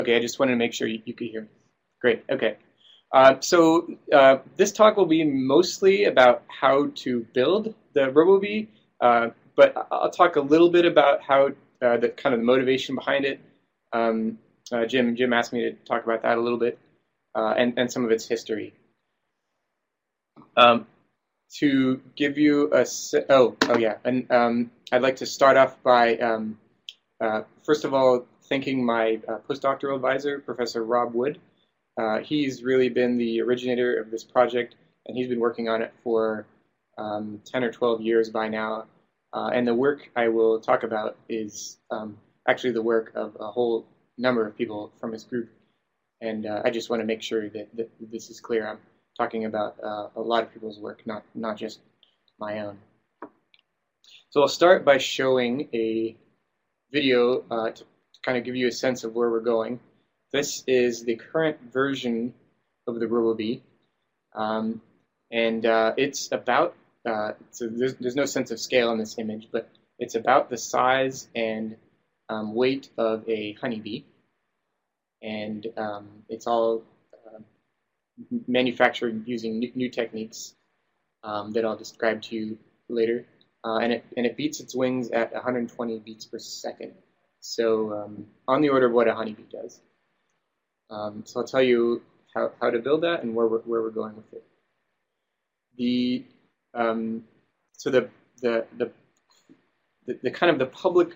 Okay, I just wanted to make sure you could hear me. Great. Okay. This talk will be mostly about how to build the RoboBee, but I'll talk a little bit about how the kind of the motivation behind it. Um, Jim asked me to talk about that a little bit, and some of its history. Um, to give you a oh yeah, and I'd like to start off by first of all thanking my postdoctoral advisor, Professor Rob Wood. He's really been the originator of this project, and he's been working on it for 10 or 12 years by now. And the work I will talk about is actually the work of a whole number of people from his group. And I just want to make sure that this is clear. I'm talking about a lot of people's work, not just my own. So I'll start by showing a video to kind of give you a sense of where we're going. This is the current version of the RoboBee, and it's about, so there's no sense of scale in this image, but it's about the size and weight of a honeybee, and it's all manufactured using new techniques that I'll describe to you later, and it beats its wings at 120 beats per second, so on the order of what a honeybee does. So I'll tell you how to build that and where we're going with it. So the kind of the public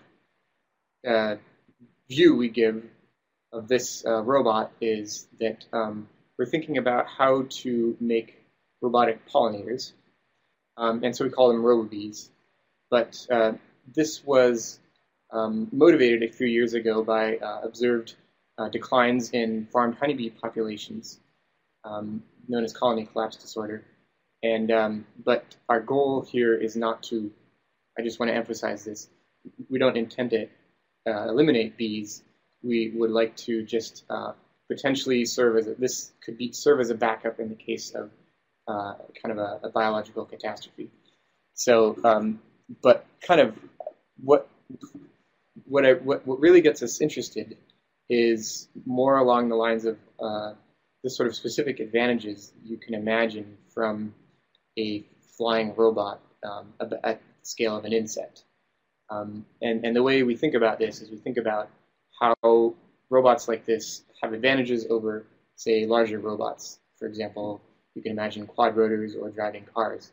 view we give of this robot is that we're thinking about how to make robotic pollinators, and so we call them RoboBees. But this was motivated a few years ago by observed declines in farmed honeybee populations, known as colony collapse disorder. And but our goal here is not to. I just want to emphasize this. We don't intend to eliminate bees. We would like to just potentially serve as this could serve as a backup in the case of kind of a biological catastrophe. So, but kind of what really gets us interested is more along the lines of the sort of specific advantages you can imagine from a flying robot at the scale of an insect. And the way we think about this is we think about how robots like this have advantages over, say, larger robots. For example, you can imagine quadrotors or driving cars.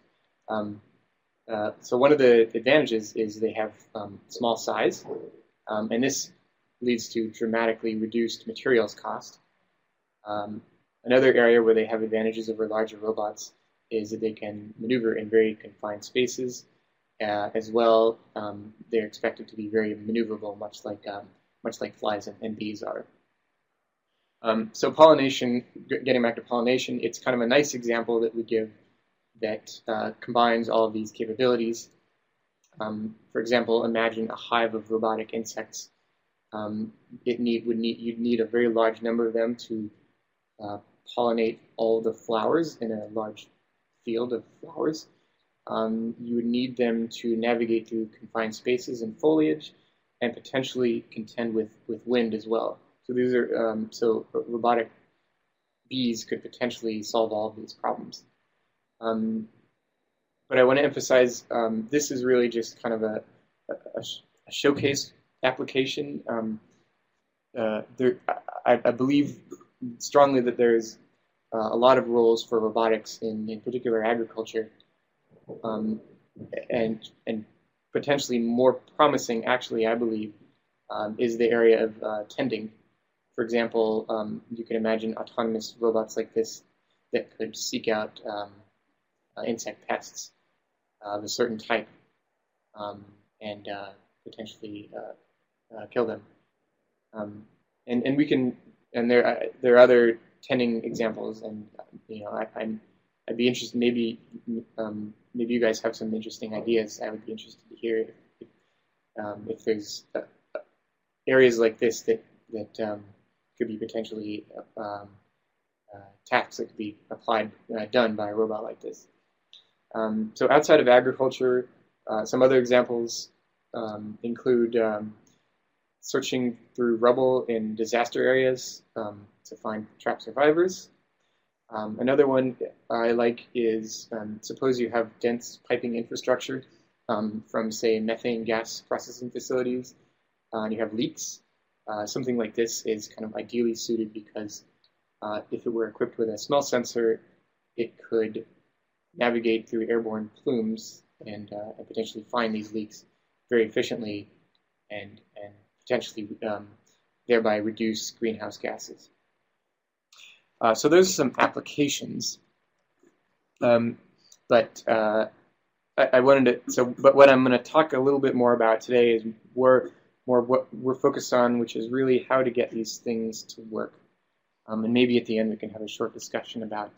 So one of the advantages is they have small size, and this leads to dramatically reduced materials cost. Another area where they have advantages over larger robots is that they can maneuver in very confined spaces. As well, they're expected to be very maneuverable, much like flies and bees are. So pollination, getting back to pollination, it's kind of a nice example that we give that combines all of these capabilities. For example, imagine a hive of robotic insects. You'd need a very large number of them to pollinate all the flowers in a large field of flowers. You would need them to navigate through confined spaces and foliage, and potentially contend with wind as well. So these are so robotic bees could potentially solve all of these problems. But I want to emphasize this is really just kind of a showcase application. I believe strongly that there's a lot of roles for robotics in particular agriculture, and potentially more promising, actually, I believe, is the area of tending. For example, you can imagine autonomous robots like this that could seek out insect pests of a certain type and potentially kill them. And we can, and there are other tending examples, and I'd be interested. Maybe you guys have some interesting ideas. I would be interested to hear if there's areas like this that could be potentially tasks that could be done by a robot like this. So outside of agriculture, some other examples include searching through rubble in disaster areas to find trapped survivors. Another one I like is suppose you have dense piping infrastructure from, say, methane gas processing facilities, and you have leaks. Something like this is kind of ideally suited because if it were equipped with a smell sensor, it could navigate through airborne plumes and potentially find these leaks very efficiently and potentially thereby reduce greenhouse gases. So those are some applications. But I wanted to. But what I'm going to talk a little bit more about today is more what we're focused on, which is really how to get these things to work. And maybe at the end we can have a short discussion about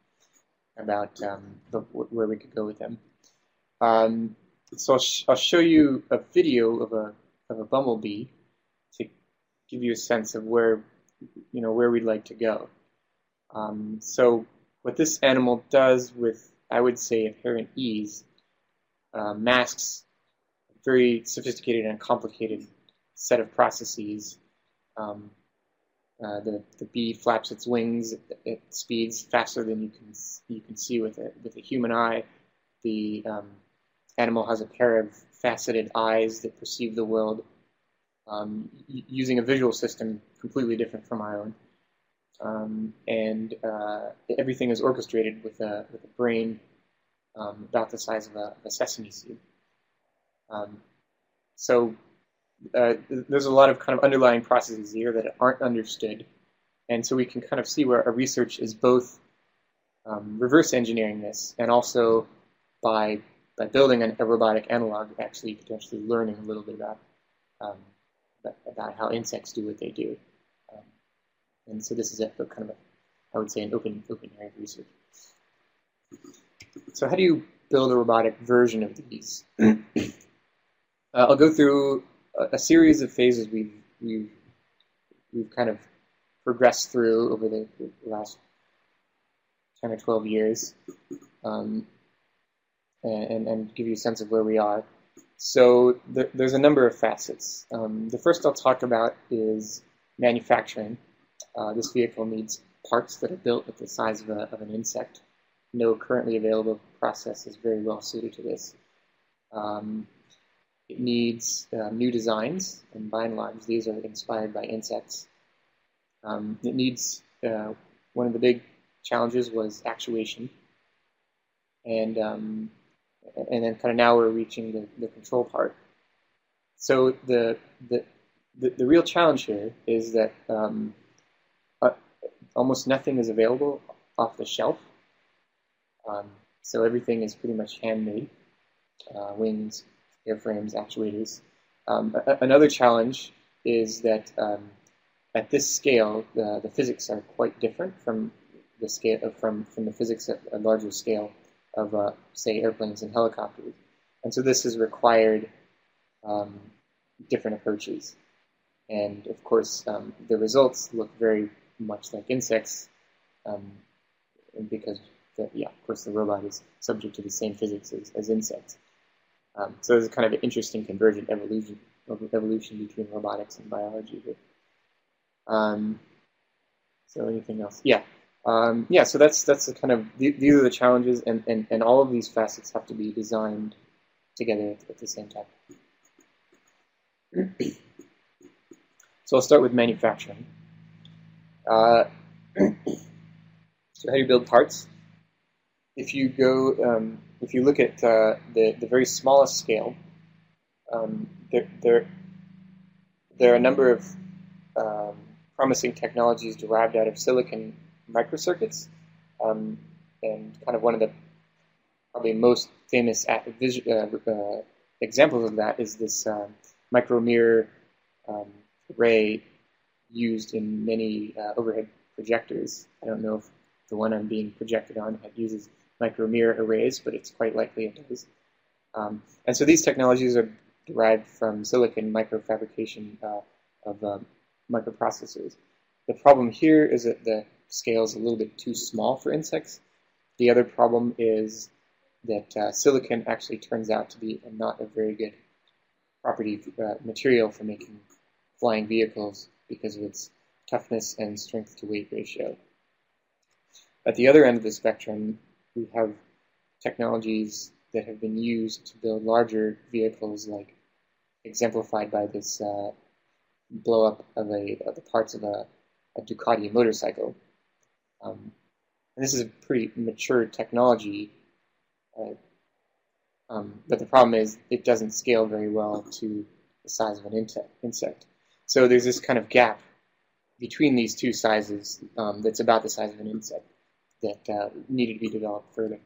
where we could go with them. So I'll show you a video of a bumblebee to give you a sense of where we'd like to go. So what this animal does with, I would say, apparent ease, masks a very sophisticated and complicated set of processes. The bee flaps its wings at speeds faster than you can see with a human eye. The animal has a pair of faceted eyes that perceive the world using a visual system completely different from our own. And everything is orchestrated with a brain about the size of a sesame seed. So there's a lot of kind of underlying processes here that aren't understood. And so we can kind of see where our research is both reverse engineering this and also by building a robotic analog, actually potentially learning a little bit about how insects do what they do. And so this is a kind of I would say, an open area of research. So how do you build a robotic version of these? I'll go through a series of phases we've kind of progressed through over the last 10 or 12 years, and give you a sense of where we are. So there's a number of facets. The first I'll talk about is manufacturing. This vehicle needs parts that are built at the size of an insect. No currently available process is very well suited to this. It needs new designs, and by and large, these are inspired by insects. It needs, one of the big challenges was actuation. And then kind of now we're reaching the control part. So the real challenge here is that almost nothing is available off the shelf. So everything is pretty much handmade. Wings, airframes, actuators. Another challenge is that at this scale, the physics are quite different from the scale from the physics at a larger scale of, say, airplanes and helicopters. And so this has required different approaches. And of course, the results look very much like insects, because, of course, the robot is subject to the same physics as insects. So there's a kind of interesting convergent evolution between robotics and biology here. So anything else? So that's the kind of, these are the challenges, and all of these facets have to be designed together at the same time. So I'll start with manufacturing. So how do you build parts? If you look at the very smallest scale, there are a number of promising technologies derived out of silicon microcircuits, and kind of one of the probably most famous examples of that is this micromirror array used in many overhead projectors. I don't know if the one I'm being projected on uses micromirror arrays, but it's quite likely it does. And so these technologies are derived from silicon microfabrication of microprocessors. The problem here is that the scale is a little bit too small for insects. The other problem is that silicon actually turns out to be not a very good property material for making flying vehicles because of its toughness and strength to weight ratio. At the other end of the spectrum, we have technologies that have been used to build larger vehicles, like exemplified by this blow up of the parts of a Ducati motorcycle. And this is a pretty mature technology, but the problem is it doesn't scale very well to the size of an insect. So there's this kind of gap between these two sizes that's about the size of an insect that needed to be developed further.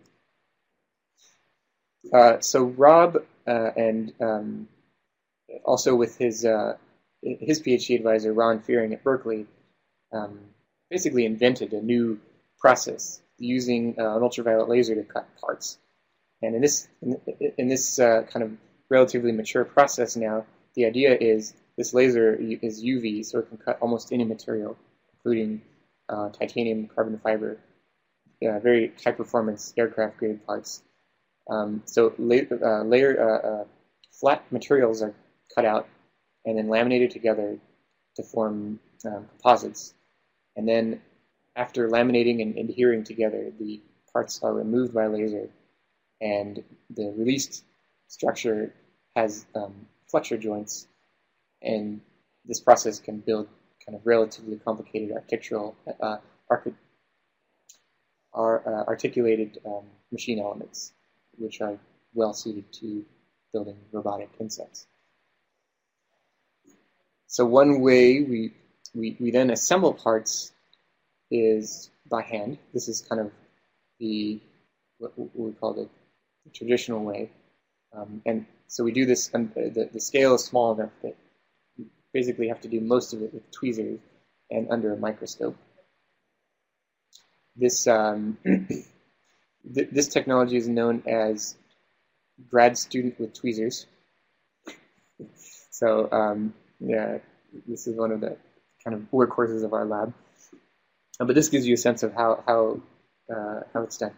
So Rob and also with his PhD advisor, Ron Fearing at Berkeley, basically invented a new process using an ultraviolet laser to cut parts. And in this kind of relatively mature process now, the idea is this laser is UV, so it can cut almost any material, including titanium, carbon fiber, very high-performance aircraft-grade parts. So flat materials are cut out and then laminated together to form composites. And then after laminating and adhering together, the parts are removed by laser, and the released structure has flexure joints, and this process can build kind of relatively complicated articulated machine elements, which are well suited to building robotic insects. So one way we then assemble parts is by hand. This is kind of what we call the traditional way. And so we do this, and the scale is small enough that you basically have to do most of it with tweezers and under a microscope. This this technology is known as grad student with tweezers. So yeah, this is one of the kind of workhorses of our lab. But this gives you a sense of how it's done.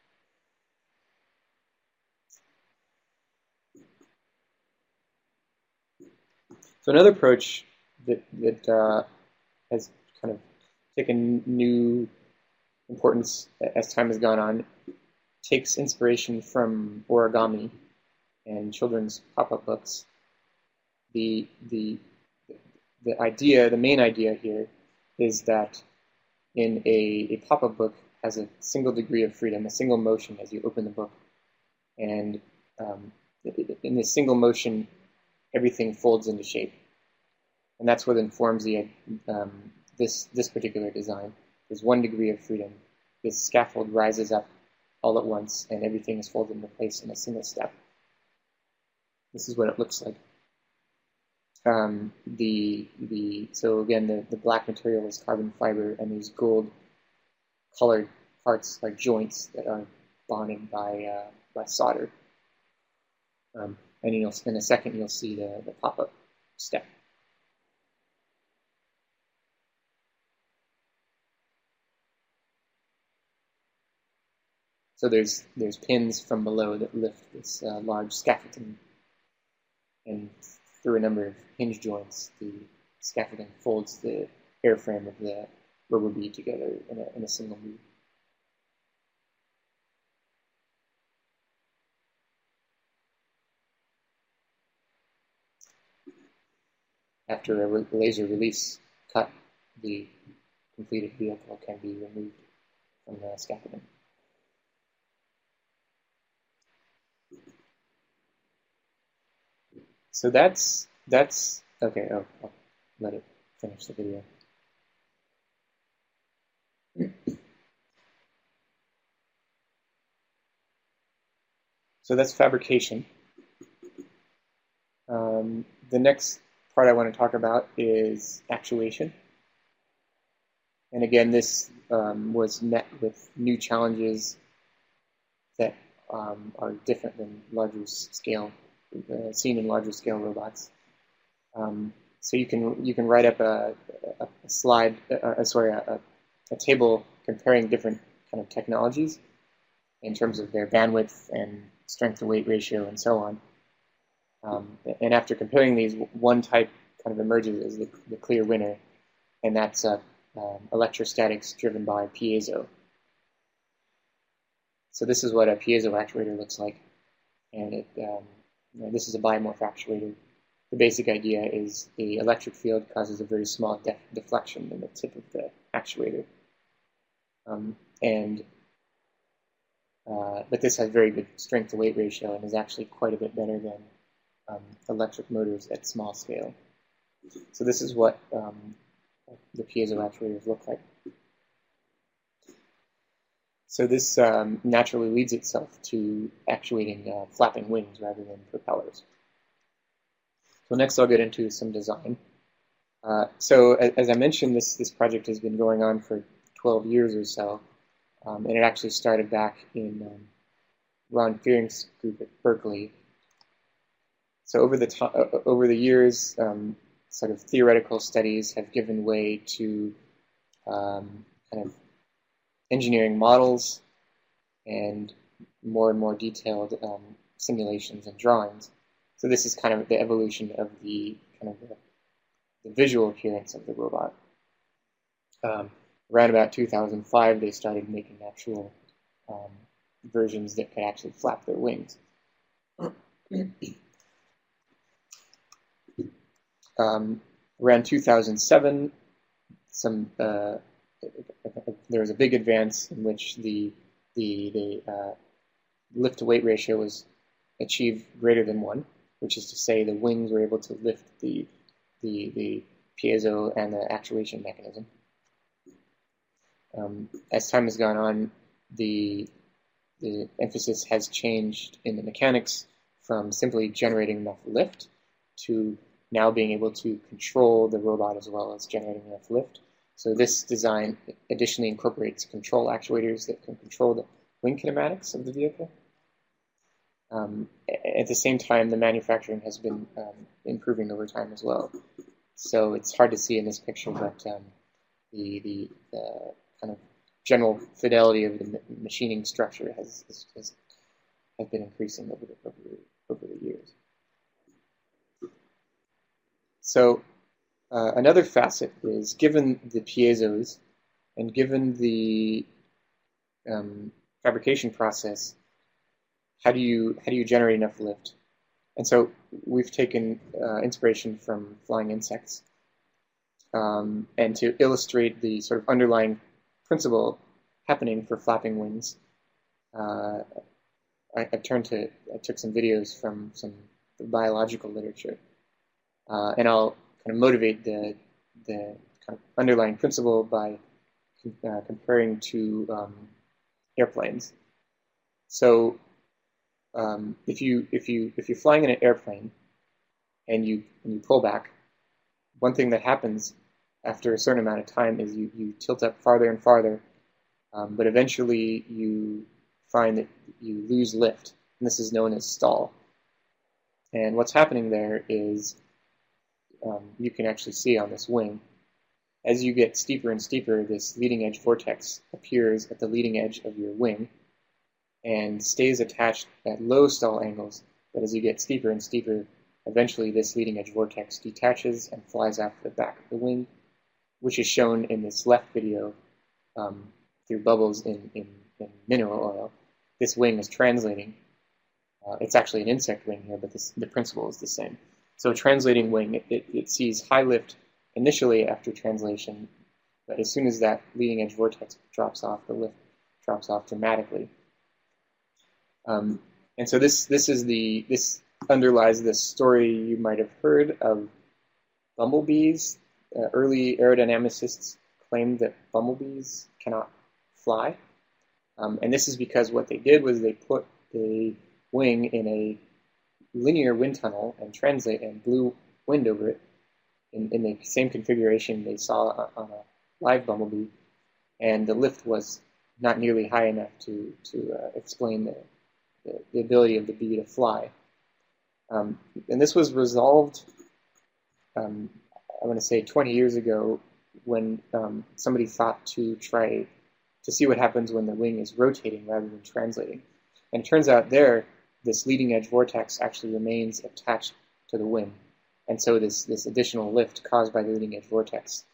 So another approach that has kind of taken new importance as time has gone on takes inspiration from origami and children's pop-up books. The main idea here is that in a pop-up book has a single degree of freedom, a single motion as you open the book, and in this single motion, everything folds into shape, and that's what informs this particular design. There's 1 degree of freedom. This scaffold rises up all at once, and everything is folded into place in a single step. This is what it looks like. So again, the black material is carbon fiber, and these gold colored parts like joints that are bonded by solder. And in a second you'll see the pop-up step. So there's pins from below that lift this large scaffolding, and through a number of hinge joints, the scaffolding folds the airframe of the rubber bead together in a single move. After a laser release cut, the completed vehicle can be removed from the scaffolding. So that's okay. I'll let it finish the video. So that's fabrication. The next part I want to talk about is actuation. And again, this was met with new challenges that are different than larger scale, seen in larger scale robots. So you can write up a table comparing different kind of technologies in terms of their bandwidth and strength to weight ratio and so on. And after comparing these, one type kind of emerges as the clear winner, and that's electrostatics driven by piezo. So this is what a piezo actuator looks like, and this is a biomorph actuator. The basic idea is the electric field causes a very small deflection in the tip of the actuator, but this has very good strength-to-weight ratio and is actually quite a bit better than electric motors at small scale. So this is what the piezo actuators look like. So this naturally leads itself to actuating flapping wings rather than propellers. So next I'll get into some design. So as I mentioned, this project has been going on for 12 years or so, and it actually started back in Ron Fearing's group at Berkeley. So over the years, sort of theoretical studies have given way to kind of engineering models and more detailed simulations and drawings. So this is kind of the evolution of the visual appearance of the robot. Around about 2005, they started making actual versions that could actually flap their wings. Around 2007, there was a big advance in which the lift-to-weight ratio was achieved greater than 1, which is to say the wings were able to lift the piezo and the actuation mechanism. As time has gone on, the emphasis has changed in the mechanics from simply generating enough lift to now being able to control the robot as well as generating enough lift. So this design additionally incorporates control actuators that can control the wing kinematics of the vehicle. At the same time, the manufacturing has been improving over time as well. So it's hard to see in this picture, but the kind of general fidelity of the machining structure has been increasing over the years. So another facet is, given the piezos and given the fabrication process, how do you generate enough lift? And so we've taken inspiration from flying insects, and to illustrate the sort of underlying principle happening for flapping wings, I took some videos from some biological literature, and I'll kind of motivate the kind of underlying principle by comparing to airplanes. So if you're flying in an airplane and you pull back, one thing that happens after a certain amount of time is you tilt up farther and farther, but eventually you find that you lose lift, and this is known as stall. And what's happening there is, you can actually see on this wing, as you get steeper and steeper, this leading edge vortex appears at the leading edge of your wing and stays attached at low stall angles, but as you get steeper and steeper, eventually this leading edge vortex detaches and flies out the back of the wing, which is shown in this left video through bubbles in mineral oil. This wing is translating. It's actually an insect wing here, but the principle is the same. So a translating wing, it sees high lift initially after translation, but as soon as that leading edge vortex drops off, the lift drops off dramatically. And so this underlies this story you might have heard of bumblebees. Early aerodynamicists claimed that bumblebees cannot fly, and this is because what they did was they put a wing in a linear wind tunnel and blew wind over it in the same configuration they saw on a live bumblebee, and the lift was not nearly high enough to explain the ability of the bee to fly. And this was resolved, I want to say 20 years ago, when somebody thought to try to see what happens when the wing is rotating rather than translating. And it turns out this leading edge vortex actually remains attached to the wing. And so this additional lift caused by the leading edge vortex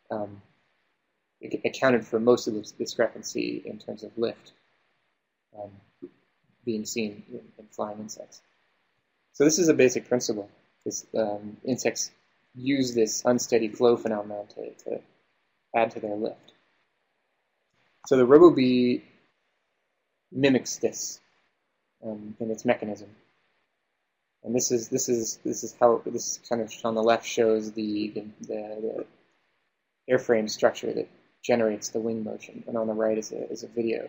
it accounted for most of this discrepancy in terms of lift um, being seen in flying insects. So this is a basic principle. This insects use this unsteady flow phenomenon to add to their lift. So the RoboBee mimics this in its mechanism, and this is how this kind of on the left shows the airframe structure that generates the wing motion, and on the right is a video.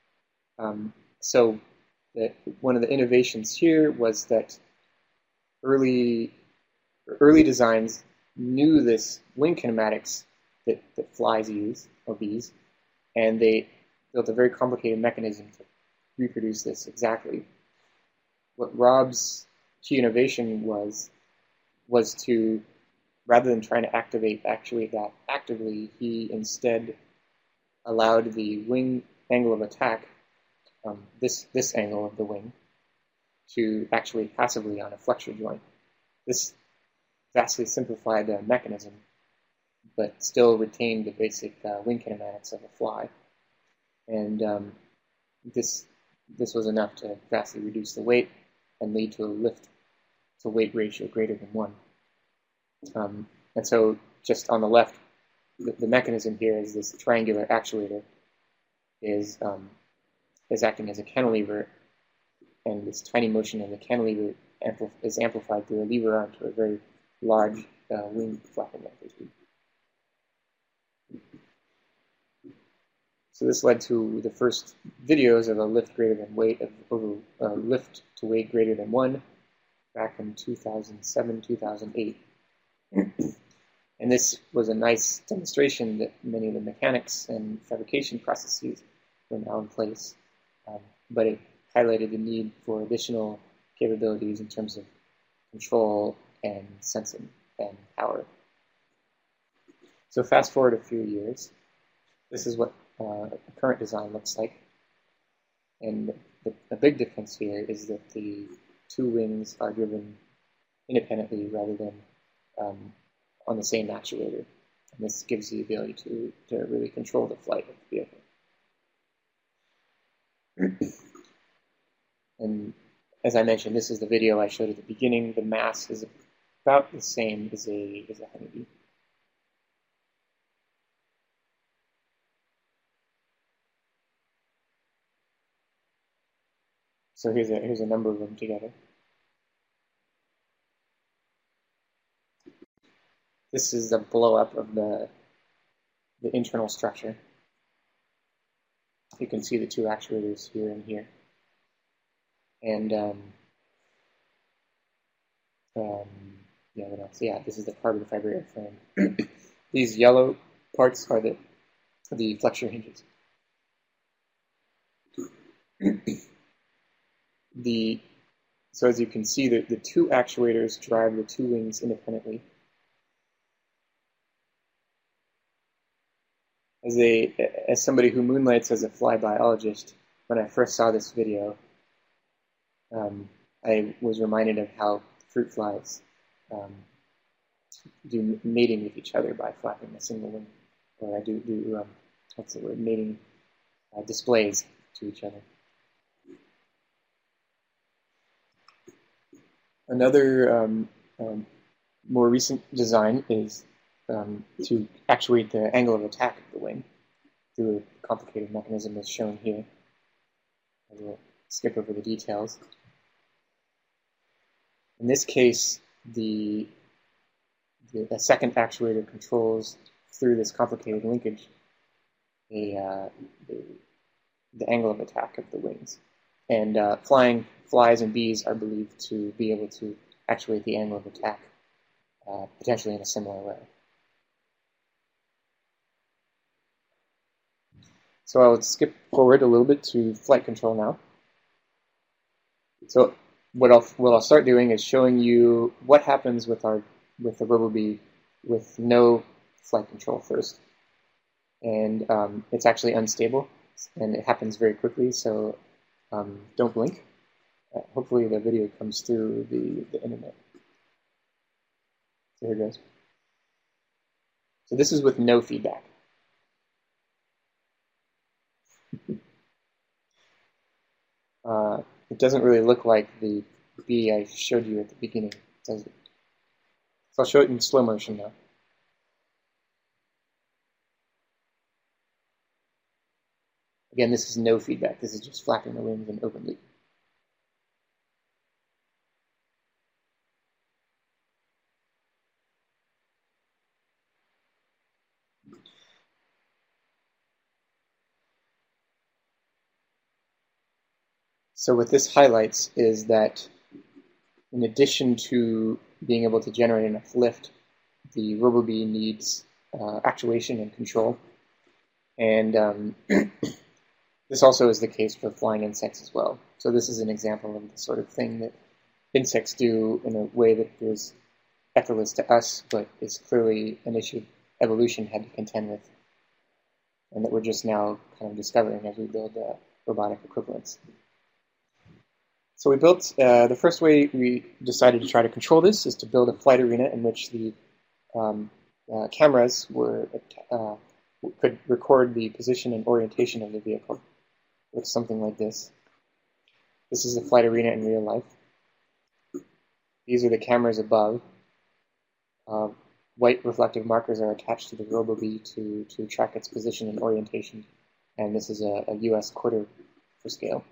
So one of the innovations here was that early designs knew this wing kinematics that flies use, or bees, and they built a very complicated mechanism to reproduce this exactly. What Rob's key innovation was to, rather than trying to actuate that actively, he instead allowed the wing angle of attack, this angle of the wing, to actuate passively on a flexure joint. This vastly simplified the mechanism, but still retained the basic wing kinematics of a fly. And this was enough to vastly reduce the weight and lead to a lift to weight ratio greater than 1. And so just on the left, the mechanism here is this triangular actuator is acting as a cantilever, and this tiny motion of the cantilever is amplified through a lever arm to a very large wing flapping amplitude. So this led to the first videos of a lift greater than weight lift to weight greater than 1 back in 2007, 2008. And this was a nice demonstration that many of the mechanics and fabrication processes were now in place, but it highlighted the need for additional capabilities in terms of control and sensing and power. So fast forward a few years, this is what a current design looks like. And the big difference here is that the two wings are driven independently rather than on the same actuator. And this gives the ability to really control the flight of the vehicle. And as I mentioned, this is the video I showed at the beginning. The mass is about the same as a honeybee. So here's a number of them together. This is a blow up of the internal structure. You can see the two actuators here and here. And yeah, what else? Yeah, this is the carbon fiber airframe. These yellow parts are the flexure hinges. So as you can see, the two actuators drive the two wings independently. As somebody who moonlights as a fly biologist, when I first saw this video, I was reminded of how fruit flies do mating with each other by flapping a single wing, or I do what's the word, mating displays to each other. Another more recent design is to actuate the angle of attack of the wing through a complicated mechanism as shown here. I will skip over the details. In this case, the second actuator controls, through this complicated linkage, the angle of attack of the wings. And flying flies and bees are believed to be able to actuate the angle of attack, potentially in a similar way. So I'll skip forward a little bit to flight control now. So what I'll start doing is showing you what happens with the RoboBee with no flight control first. And it's actually unstable, and it happens very quickly, so don't blink. Hopefully the video comes through the internet. So here goes. So this is with no feedback. It doesn't really look like the bee I showed you at the beginning, does it? So I'll show it in slow motion now. Again, this is no feedback. This is just flapping the wings in open loop. So what this highlights is that in addition to being able to generate enough lift, the RoboBee needs actuation and control. And this also is the case for flying insects as well. So this is an example of the sort of thing that insects do in a way that is effortless to us, but is clearly an issue evolution had to contend with, and that we're just now kind of discovering as we build robotic equivalents. So we built, the first way we decided to try to control this is to build a flight arena in which the cameras could record the position and orientation of the vehicle. It looks something like this. This is the flight arena in real life. These are the cameras above. White reflective markers are attached to the RoboBee to track its position and orientation. And this is a US quarter for scale.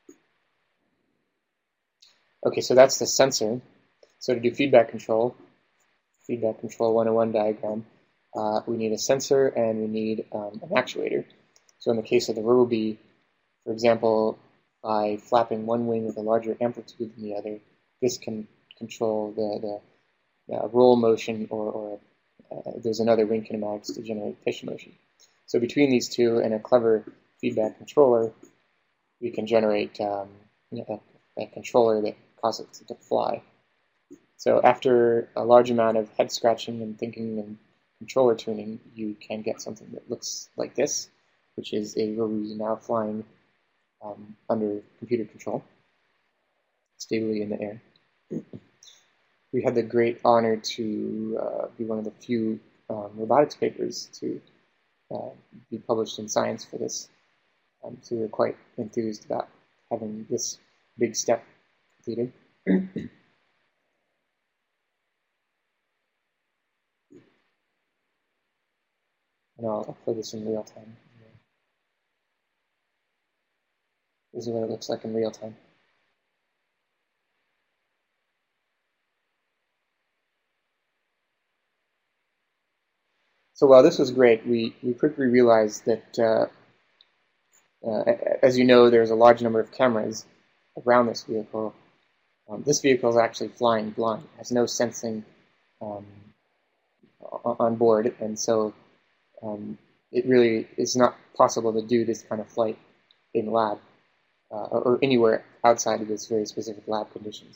Okay, so that's the sensor. So to do feedback control 101 diagram, we need a sensor and we need an actuator. So in the case of the RoboBee, for example, by flapping one wing with a larger amplitude than the other, this can control the roll motion, or there's another wing kinematics to generate pitch motion. So between these two and a clever feedback controller, we can generate a controller that causes it to fly. So after a large amount of head scratching and thinking and controller tuning, you can get something that looks like this, which is a RoboBee now flying under computer control, stably in the air. We had the great honor to be one of the few robotics papers to be published in Science for this. So we were quite enthused about having this big step completed. And I'll play this in real time. This is what it looks like in real time. So while this was great, we quickly realized that, as you know, there's a large number of cameras around this vehicle. This vehicle is actually flying blind, has no sensing on board, and so it really is not possible to do this kind of flight in lab or anywhere outside of this very specific lab conditions.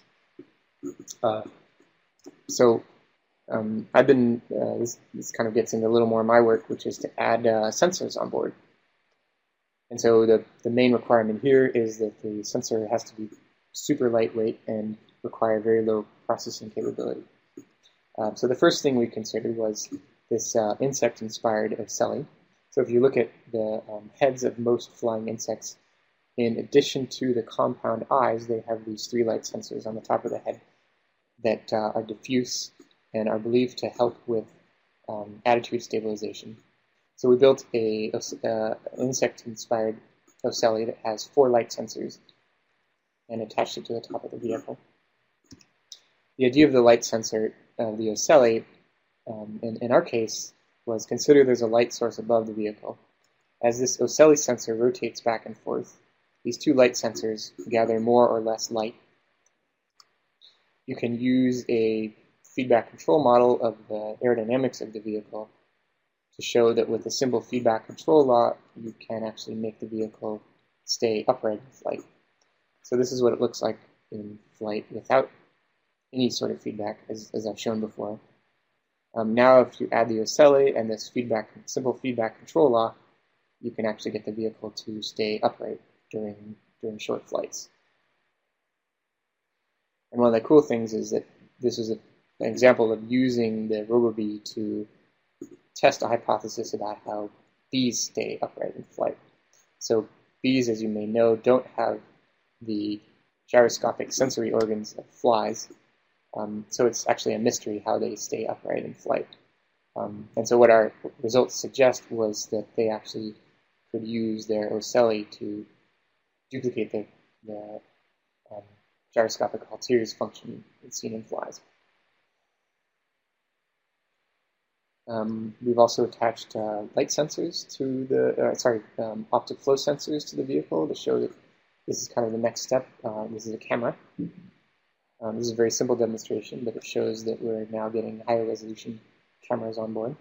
I've been, this kind of gets into a little more of my work, which is to add sensors on board. And so the main requirement here is that the sensor has to be super lightweight and require very low processing capability. So the first thing we considered was this insect-inspired ocelli. So if you look at the heads of most flying insects, in addition to the compound eyes, they have these 3 light sensors on the top of the head that are diffuse and are believed to help with attitude stabilization. So we built an insect-inspired ocelli that has 4 light sensors and attached it to the top of the vehicle. The idea of the light sensor, the ocelli, in our case, was consider there's a light source above the vehicle. As this ocelli sensor rotates back and forth, these 2 light sensors gather more or less light. You can use a feedback control model of the aerodynamics of the vehicle to show that with a simple feedback control law, you can actually make the vehicle stay upright in flight. So this is what it looks like in flight without any sort of feedback, as I've shown before. Now if you add the ocelli and this simple feedback control law, you can actually get the vehicle to stay upright during short flights. And one of the cool things is that this is an example of using the RoboBee to test a hypothesis about how bees stay upright in flight. So bees, as you may know, don't have the gyroscopic sensory organs of flies, so it's actually a mystery how they stay upright in flight. And so what our results suggest was that they actually could use their ocelli to duplicate the gyroscopic halteres function seen in flies. We've also attached light sensors to the, optic flow sensors to the vehicle to show that this is kind of the next step. This is a camera. This is a very simple demonstration, but it shows that we're now getting higher resolution cameras on board.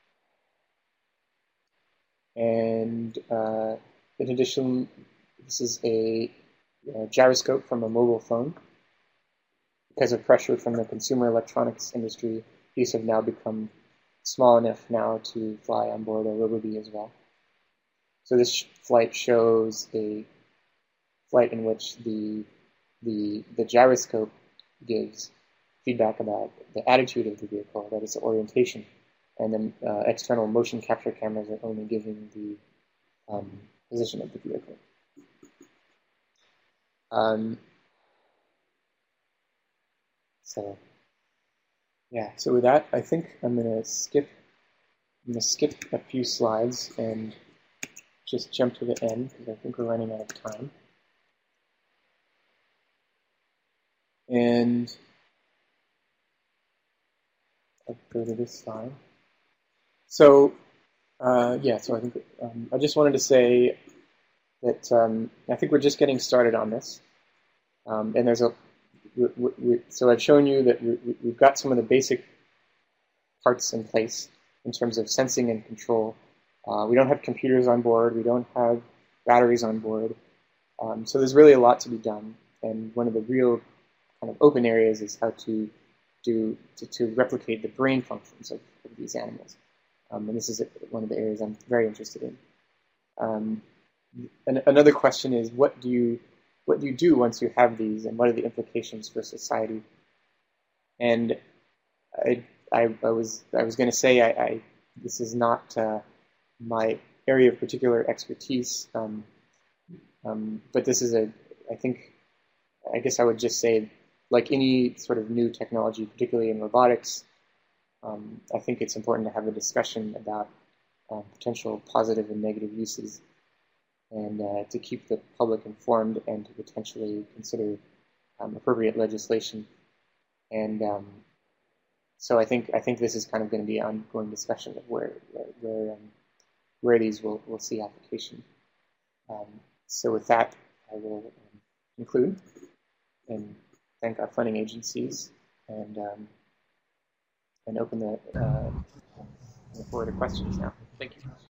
And in addition, this is a gyroscope from a mobile phone. Because of pressure from the consumer electronics industry, these have now become small enough now to fly on board a RoboBee as well. So this flight shows a flight in which the gyroscope gives feedback about the attitude of the vehicle, that is the orientation, and then external motion capture cameras are only giving the position of the vehicle. So with that, I think I'm gonna skip a few slides and just jump to the end because I think we're running out of time. And I'll go to this slide. So so I think I just wanted to say that I think we're just getting started on this, and there's so I've shown you that we've got some of the basic parts in place in terms of sensing and control. We don't have computers on board. We don't have batteries on board. So there's really a lot to be done. And one of the real kind of open areas is how to replicate the brain functions of these animals. And this is one of the areas I'm very interested in. And another question is, what do you do once you have these, and what are the implications for society? And I was going to say this is not my area of particular expertise, but this is I guess I would just say, like any sort of new technology, particularly in robotics, I think it's important to have a discussion about potential positive and negative uses, and to keep the public informed, and to potentially consider appropriate legislation. And so I think this is kind of going to be an ongoing discussion of where these will see application. So with that, I will conclude and thank our funding agencies, and open the floor to questions now. Thank you.